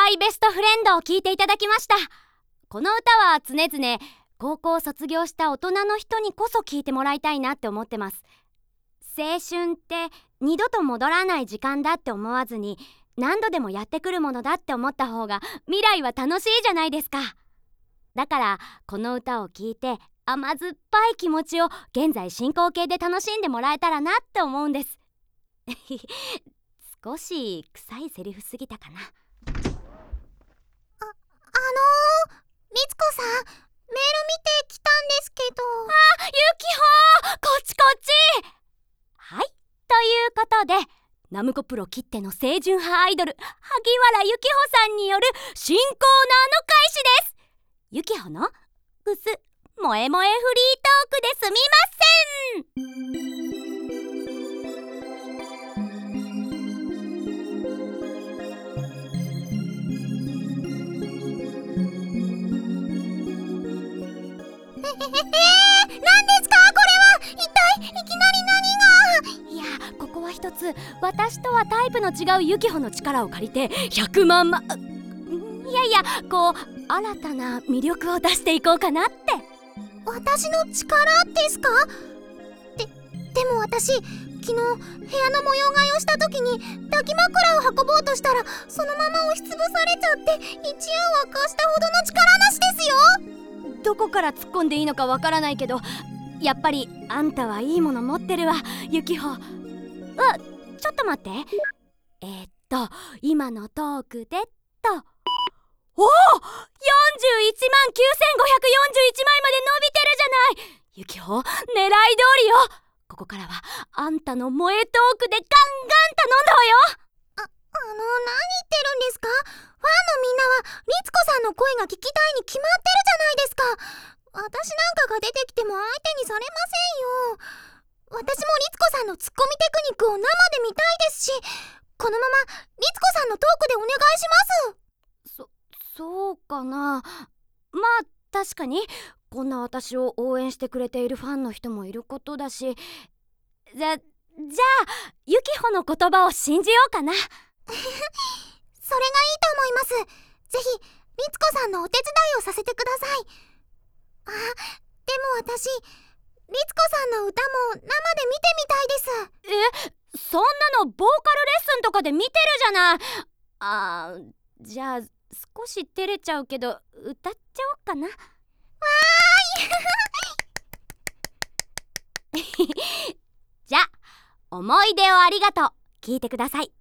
マイベストフレンドを聴いていただきました。この歌は常々高校を卒業した大人の人にこそ聴いてもらいたいなって思ってます。青春って二度と戻らない時間だって思わずに、何度でもやってくるものだって思った方が未来は楽しいじゃないですか。だからこの歌を聴いて甘酸っぱい気持ちを現在進行形で楽しんでもらえたらなって思うんです。少し臭いセリフすぎたかな。 律子さん、メール見てきたんですけど。 ゆきほー、こっちこっち。はい、ということでナムコプロきっての清純派アイドル萩原ゆきほさんによる新コーナーの開始です。ゆきほのうす萌え萌えフリートークですみません。 何ですかこれは。一体いきなり何が。 いや、ここは一つ私とはタイプの違うゆきほの力を借りて100万枚、こう新たな魅力を出していこうかなって。 私の力ですか。でも私、昨日部屋の模様替えをした時に抱き枕を運ぼうとしたら、そのまま押しつぶされちゃって一夜を明かしたほどの力なしですよ。 どこから突っ込んでいいのかわからないけど、やっぱりあんたはいいもの持ってるわゆきほ。ちょっと待って。今のトークでっと。おお、41万9541枚まで伸びてるじゃない。ゆきほ、狙い通りよ。ここからはあんたの萌えトークでガンガン頼んだわよ。 何言ってるんですか。ファンのみんなは律子さんの声が聞きたいに決まってるじゃないですか。私なんかが出てきても相手にされませんよ。私も律子さんのツッコミテクニックを生で見たいですし、このまま律子さんのトークでお願いします。 そうかな。まあ確かにこんな私を応援してくれているファンの人もいることだし、じゃあゆきほの言葉を信じようかな。 それがいいと思います。ぜひ律子さんのお手伝いをさせてください。でも私、律子さんの歌も生で見てみたいです。 そんなのボーカルレッスンとかで見てるじゃない。じゃあ少し照れちゃうけど歌っちゃおうかな。わーいじゃあ思い出をありがとう聞いてください。